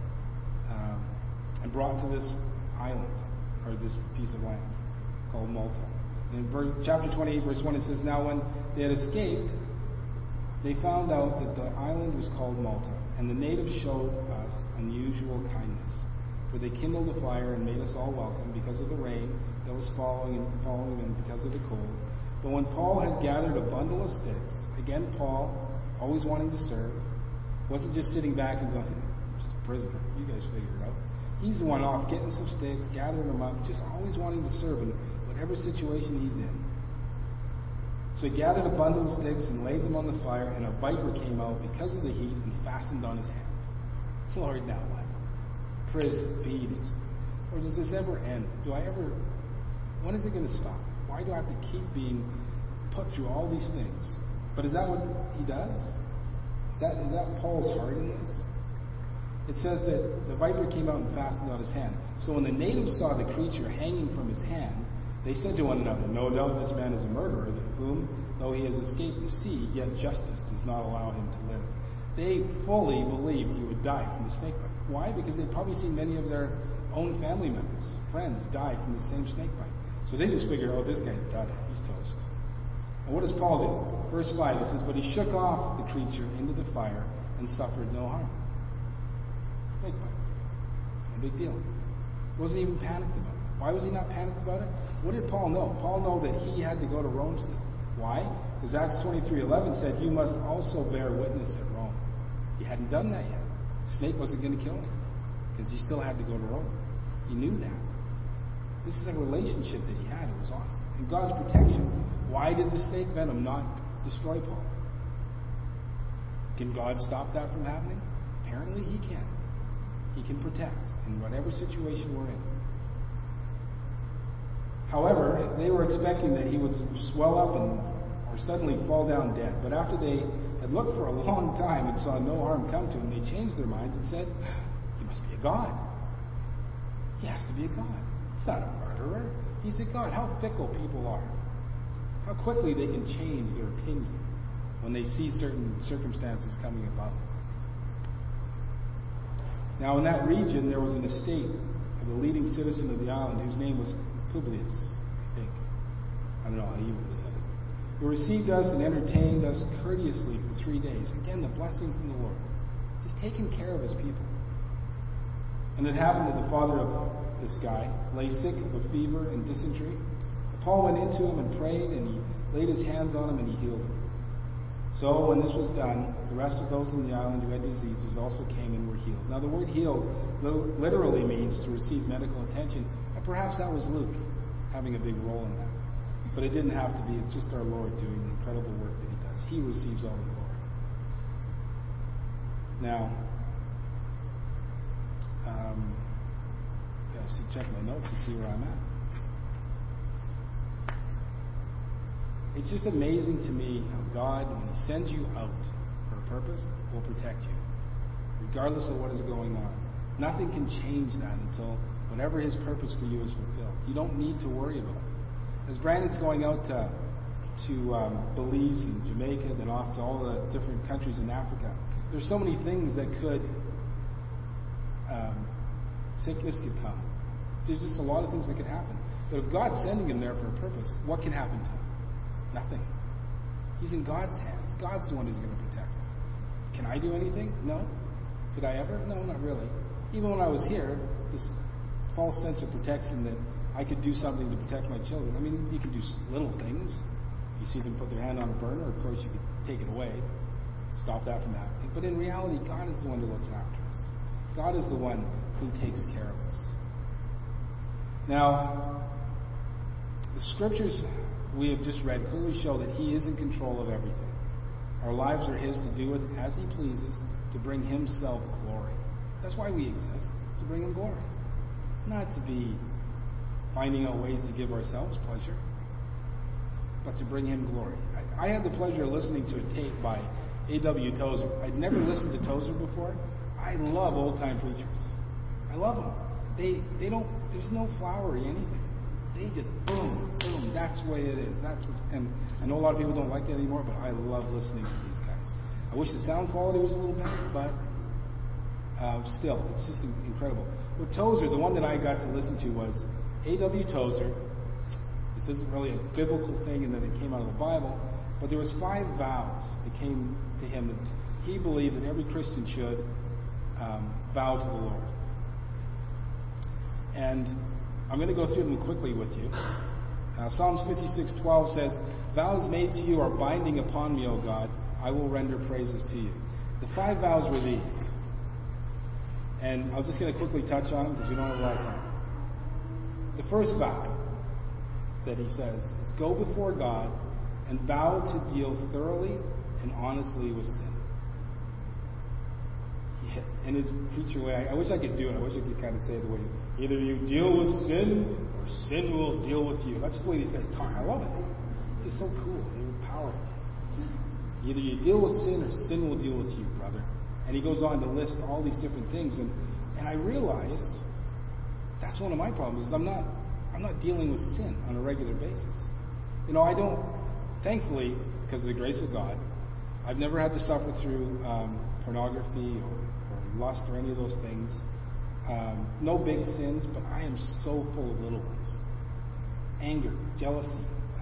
S1: and brought to this island, or this piece of land called Malta. And in chapter 28, verse 1, it says, now when they had escaped, they found out that the island was called Malta, and the natives showed us unusual kindness. For they kindled a fire and made us all welcome because of the rain that was falling and because of the cold. But when Paul had gathered a bundle of sticks, again Paul, always wanting to serve, wasn't just sitting back and going, I'm just a prisoner, you guys figure it out. He's the one off getting some sticks, gathering them up, just always wanting to serve in whatever situation he's in. So he gathered a bundle of sticks and laid them on the fire, and a viper came out because of the heat and fastened on his hand. Lord, now what? Prison, beatings. Or does this ever end? When is it going to stop? Why do I have to keep being put through all these things? But is that what he does? Is that Paul's heart in this? It says that the viper came out and fastened on his hand. So when the natives saw the creature hanging from his hand, they said to one another, no doubt this man is a murderer, whom, though he has escaped the sea, yet justice does not allow him to live. They fully believed he would die from the snake bite. Why? Because they'd probably seen many of their own family members, friends, die from the same snake bite. So they just figured, oh, this guy's done. He's toast. And what does Paul do? Verse 5, it says, but he shook off the creature into the fire and suffered no harm. Snake bite. No big deal. Wasn't even panicked about it. Why was he not panicked about it? What did Paul know? Paul knew that he had to go to Rome still. Why? Because Acts 23:11 said, you must also bear witness at Rome. He hadn't done that yet. The snake wasn't going to kill him because he still had to go to Rome. He knew that. This is a relationship that he had. It was awesome. And God's protection. Why did the snake venom not destroy Paul? Can God stop that from happening? Apparently he can. He can protect in whatever situation we're in. However, they were expecting that he would swell up or suddenly fall down dead. But after they had looked for a long time and saw no harm come to him, they changed their minds and said, he must be a god. He has to be a god. He's not a murderer. He's a god. How fickle people are. How quickly they can change their opinion when they see certain circumstances coming about. Now, in that region, there was an estate of a leading citizen of the island whose name was Publius, I think. I don't know how he would have said it. Who received us and entertained us courteously for 3 days. Again, the blessing from the Lord. Just taking care of his people. And it happened that the father of this guy lay sick of a fever and dysentery. Paul went into him and prayed, and he laid his hands on him and he healed him. So when this was done, the rest of those in the island who had diseases also came and were healed. Now the word healed literally means to receive medical attention. And perhaps that was Luke having a big role in that. But it didn't have to be. It's just our Lord doing the incredible work that he does. He receives all the glory. Now, should check my notes to see where I'm at. It's just amazing to me how God, when He sends you out for a purpose, will protect you, regardless of what is going on. Nothing can change that until whatever His purpose for you is fulfilled. You don't need to worry about it. As Brandon's going out to Belize and Jamaica, then off to all the different countries in Africa, there's so many things that could, sickness could come. There's just a lot of things that could happen. But if God's sending him there for a purpose, what can happen to him? Nothing. He's in God's hands. God's the one who's going to protect him. Can I do anything? No. Could I ever? No, not really. Even when I was here, this false sense of protection that I could do something to protect my children. I mean, you can do little things. You see them put their hand on a burner, of course you could take it away, stop that from happening. But in reality, God is the one who looks after us. God is the one who takes care of us. Now, the scriptures we have just read clearly show that He is in control of everything. Our lives are His to do it as He pleases, to bring Himself glory. That's why we exist, to bring Him glory. Not to be finding out ways to give ourselves pleasure, but to bring Him glory. I had the pleasure of listening to a tape by A.W. Tozer. I'd never listened to Tozer before. I love old-time preachers. I love them. They don't, there's no flowery anything. They just boom, boom, that's the way it is. And I know a lot of people don't like that anymore, but I love listening to these guys. I wish the sound quality was a little better, but still, it's just incredible. With Tozer, the one that I got to listen to was A.W. Tozer. This isn't really a biblical thing and that it came out of the Bible, but there was 5 vows that came to him that he believed that every Christian should vow to the Lord. And I'm going to go through them quickly with you. Psalms 56:12 says, "Vows made to you are binding upon me, O God. I will render praises to you." The 5 vows were these. And I'm just going to quickly touch on them because we don't have a lot of time. The first vow that he says is, go before God and vow to deal thoroughly and honestly with sin. Yeah, in his preacher way, I wish I could do it. I wish I could kind of say it the way, either you deal with sin or sin will deal with you. That's the way these guys talk. I love it. It's just so cool. They're powerful. Either you deal with sin or sin will deal with you, brother. And he goes on to list all these different things. And I realized that's one of my problems is I'm not dealing with sin on a regular basis. You know, I don't, thankfully, because of the grace of God, I've never had to suffer through pornography or lust or any of those things. No big sins, but I am so full of little ones. Anger, jealousy,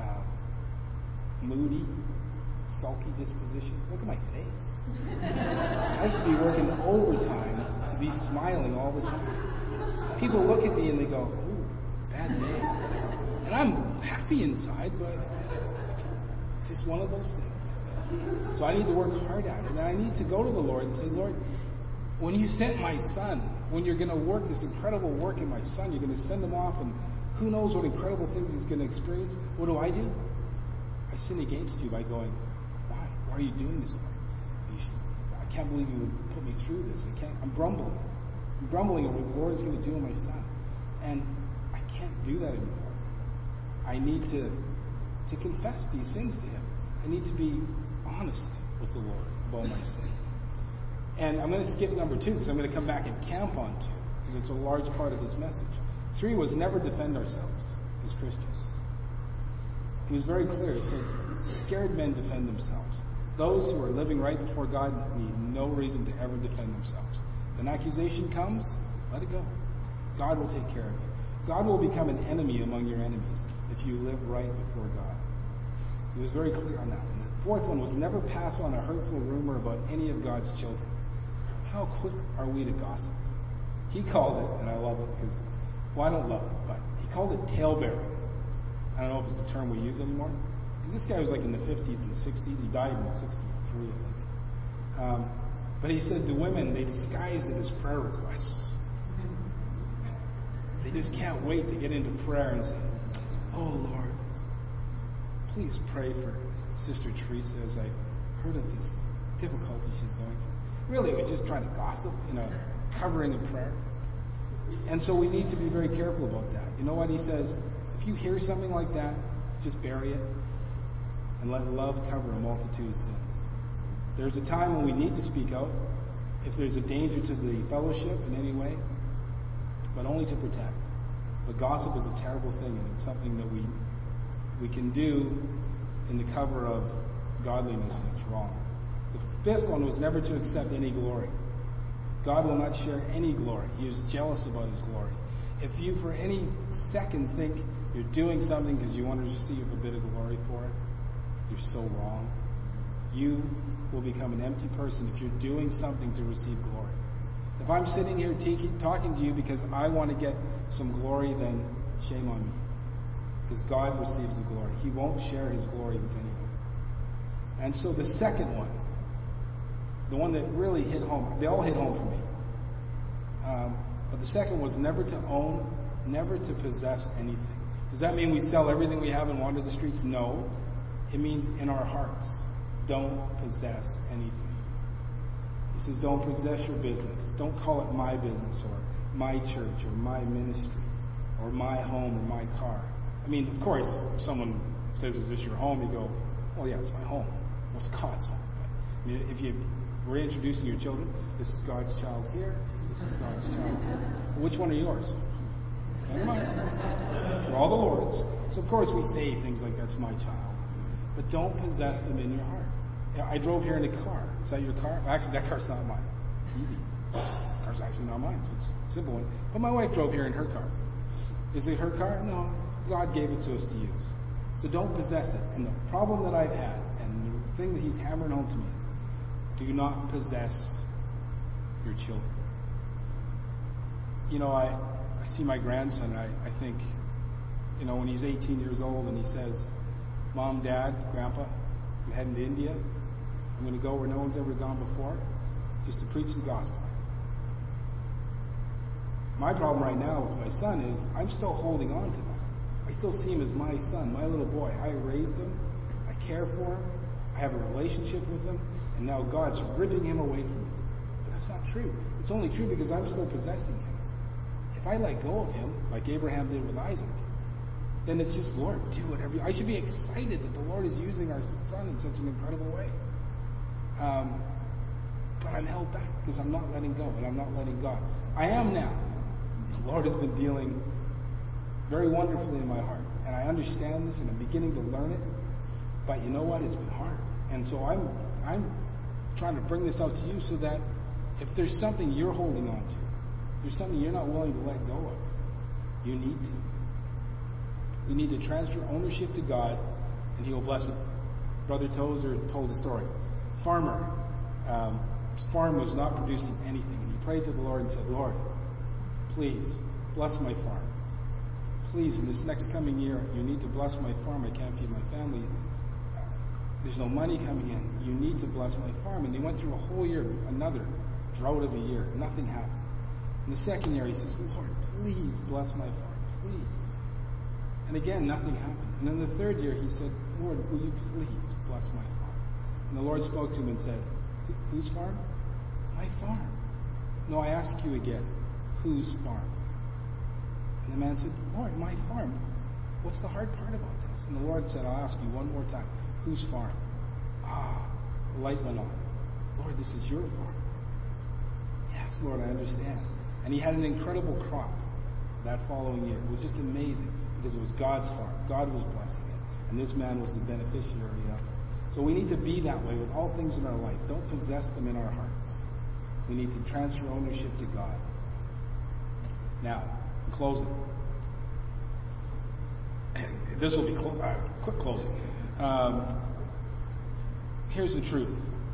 S1: moody, sulky disposition. Look at my face. I should be working overtime to be smiling all the time. People look at me and they go, ooh, bad day. And I'm happy inside, but it's just one of those things. So I need to work hard at it. And I need to go to the Lord and say, Lord, when you sent my son, when you're going to work this incredible work in my son, you're going to send him off and who knows what incredible things he's going to experience. What do? I sin against you by going, why? Why are you doing this? I can't believe you would put me through this. I'm grumbling. I'm grumbling at what the Lord is going to do in my son. And I can't do that anymore. I need to confess these sins to him. I need to be honest with the Lord about my sin. And I'm going to skip number 2 because I'm going to come back and camp on 2 because it's a large part of this message. 3 was never defend ourselves as Christians. He was very clear. He said, scared men defend themselves. Those who are living right before God need no reason to ever defend themselves. If an accusation comes, let it go. God will take care of you. God will become an enemy among your enemies if you live right before God. He was very clear on that one. The 4th one was never pass on a hurtful rumor about any of God's children. How quick are we to gossip? He called it, and I love it because, well, I don't love it, but he called it talebearing. I don't know if it's a term we use anymore. Because this guy was like in the 50s and 60s. He died in 63, I think. But he said the women, they disguise it as prayer requests. They just can't wait to get into prayer and say, oh, Lord, please pray for Sister Teresa as I heard of this difficulty she's going through. Really, it was just trying to gossip in a covering of prayer. And so we need to be very careful about that. You know what he says? If you hear something like that, just bury it and let love cover a multitude of sins. There's a time when we need to speak out if there's a danger to the fellowship in any way, but only to protect. But gossip is a terrible thing, and it's something that we can do in the cover of godliness, and it's wrong. The fifth one was never to accept any glory. God will not share any glory. He is jealous about his glory. If you for any second think you're doing something because you want to receive a bit of glory for it, you're so wrong. You will become an empty person if you're doing something to receive glory. If I'm sitting here talking to you because I want to get some glory, then shame on me. Because God receives the glory. He won't share his glory with anyone. And so the second one, the one that really hit home, they all hit home for me. But the second was never to own, never to possess anything. Does that mean we sell everything we have and wander the streets? No. It means in our hearts, don't possess anything. He says, don't possess your business. Don't call it my business or my church or my ministry or my home or my car. I mean, of course, if someone says, is this your home? You go, well, yeah, it's my home. Well, it's God's home. But, I mean, if you were introducing your children, this is God's child here, this is God's child here. Well, which one are yours? None of mine. They're all the Lord's. So, of course, we say things like, that's my child. But don't possess them in your heart. I drove here in a car. Is that your car? Actually, that car's not mine. It's easy. The car's actually not mine, so it's a simple one. But my wife drove here in her car. Is it her car? No. God gave it to us to use. So don't possess it. And the problem that I've had, and the thing that he's hammering home to me is, do not possess your children. You know, I see my grandson, and I think, you know, when he's 18 years old and he says, Mom, Dad, Grandpa, I'm heading to India. I'm going to go where no one's ever gone before, just to preach the gospel. My problem right now with my son is I'm still holding on to him. I still see him as my son, my little boy. I raised him. I care for him. I have a relationship with him. And now God's ripping him away from me. But that's not true. It's only true because I'm still possessing him. If I let go of him, like Abraham did with Isaac, then it's just, Lord, do whatever. I should be excited that the Lord is using our son in such an incredible way. But I'm held back because I'm not letting go, and I'm not letting God. I am now. The Lord has been dealing very wonderfully in my heart, and I understand this, and I'm beginning to learn it. But you know what? It's been hard, and so I'm trying to bring this out to you so that if there's something you're holding on to, there's something you're not willing to let go of, you need to. We need to transfer ownership to God, and he will bless it. Brother Tozer told a story. Farmer, his farm was not producing anything, and he prayed to the Lord and said, Lord, please bless my farm. Please, in this next coming year, you need to bless my farm. I can't feed my family. There's no money coming in. You need to bless my farm. And they went through a whole year, another drought of a year. Nothing happened. In the second year, he says, Lord, please bless my farm. Please. And again, nothing happened. And then the third year, he said, Lord, will you please bless my farm? And the Lord spoke to him and said, whose farm? My farm. No, I ask you again, whose farm? And the man said, Lord, my farm. What's the hard part about this? And the Lord said, I'll ask you one more time, whose farm? The light went on. Lord, this is your farm. Yes, Lord, I understand. And he had an incredible crop that following year. It was just amazing because it was God's farm. God was blessing it. And this man was the beneficiary of it. So we need to be that way with all things in our life. Don't possess them in our hearts. We need to transfer ownership to God. Now, in closing, this will be quick closing. Here's the truth.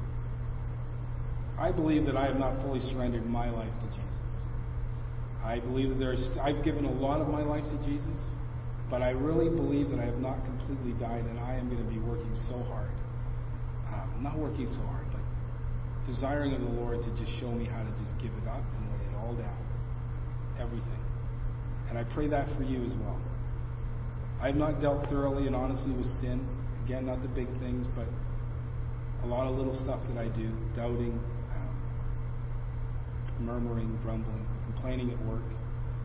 S1: I believe that I have not fully surrendered my life to Jesus. I believe that I've given a lot of my life to Jesus, but I really believe that I have not completely died, and I am going to be working so hard. Not working so hard, but desiring of the Lord to just show me how to just give it up and lay it all down. Everything. And I pray that for you as well. I have not dealt thoroughly and honestly with sin. Again, not the big things, but a lot of little stuff that I do. Doubting, murmuring, grumbling, complaining at work.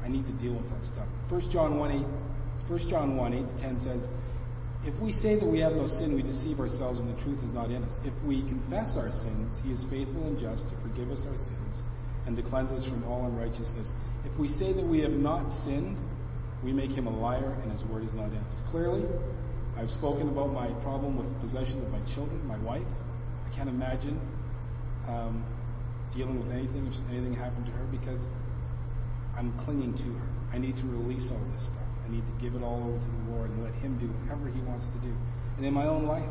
S1: I need to deal with that stuff. 1 John 1:8-10 says, if we say that we have no sin, we deceive ourselves and the truth is not in us. If we confess our sins, he is faithful and just to forgive us our sins and to cleanse us from all unrighteousness. If we say that we have not sinned, we make him a liar and his word is not in us. Clearly, I've spoken about my problem with the possession of my children, my wife. I can't imagine dealing with anything if anything happened to her because I'm clinging to her. I need to release all this stuff. I need to give it all over to the Lord and let him do whatever he wants to do. And in my own life,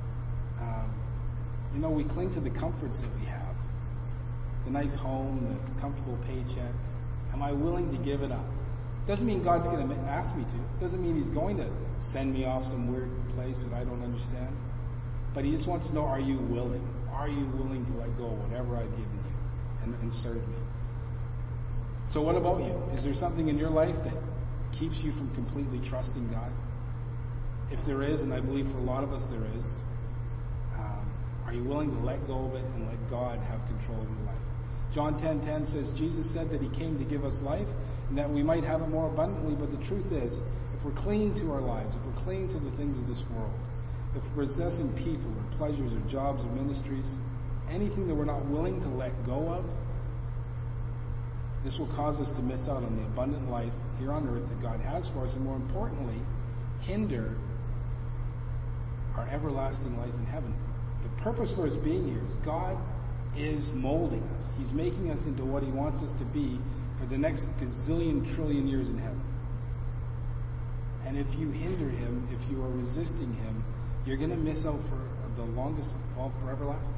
S1: we cling to the comforts that we have. The nice home, the comfortable paycheck. Am I willing to give it up? Doesn't mean God's going to ask me to. Doesn't mean he's going to send me off some weird place that I don't understand. But he just wants to know, are you willing? Are you willing to let go of whatever I've given you and serve me? So what about you? Is there something in your life that keeps you from completely trusting God? If there is, and I believe for a lot of us there is, are you willing to let go of it and let God have control of your life? John 10:10 says, Jesus said that he came to give us life and that we might have it more abundantly, but the truth is, if we're clinging to our lives, if we're clinging to the things of this world, if we're possessing people or pleasures or jobs or ministries, anything that we're not willing to let go of, this will cause us to miss out on the abundant life here on earth that God has for us, and more importantly, hinder our everlasting life in heaven. The purpose for us being here is God is molding us. He's making us into what he wants us to be for the next gazillion trillion years in heaven. And if you hinder him, if you are resisting him, you're going to miss out for the longest, for everlasting,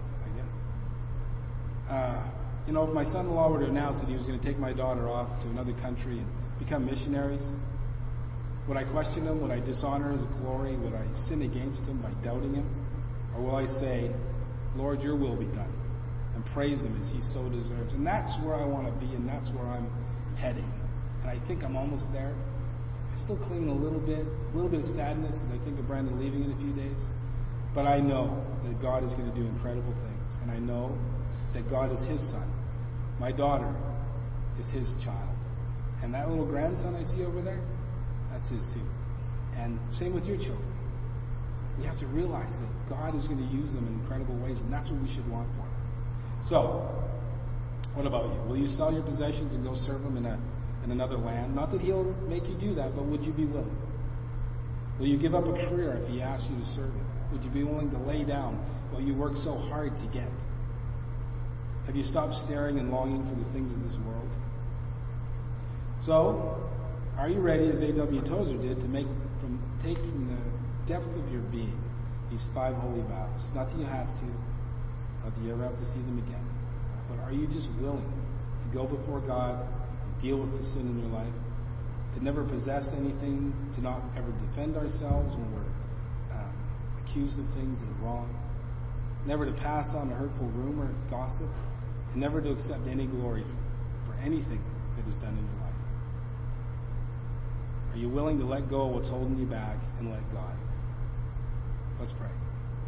S1: I guess. If my son-in-law were to announce that he was going to take my daughter off to another country and become missionaries, would I question him? Would I dishonor his glory? Would I sin against him by doubting him? Or will I say, Lord, your will be done, and praise him as he so deserves? And that's where I want to be, and that's where I'm heading. And I think I'm almost there. I still cling a little bit of sadness as I think of Brandon leaving in a few days. But I know that God is going to do incredible things. And I know that God is his son. My daughter is his child. And that little grandson I see over there, that's his too. And same with your children. We have to realize that God is going to use them in incredible ways, and that's what we should want for them. So, what about you? Will you sell your possessions and go serve him in another land? Not that he'll make you do that, but would you be willing? Will you give up a career if he asks you to serve him? Would you be willing to lay down what you work so hard to get? Have you stopped staring and longing for the things of this world? So, are you ready, as A.W. Tozer did, to take from the depth of your being these 5 holy vows? Not that you have to, not that you ever have to see them again, but are you just willing to go before God and deal with the sin in your life, to never possess anything, to not ever defend ourselves when we're accused of things that are wrong, never to pass on a hurtful rumor, gossip, and never to accept any glory for anything that is done in your life? Are you willing to let go of what's holding you back and let God? Let's pray.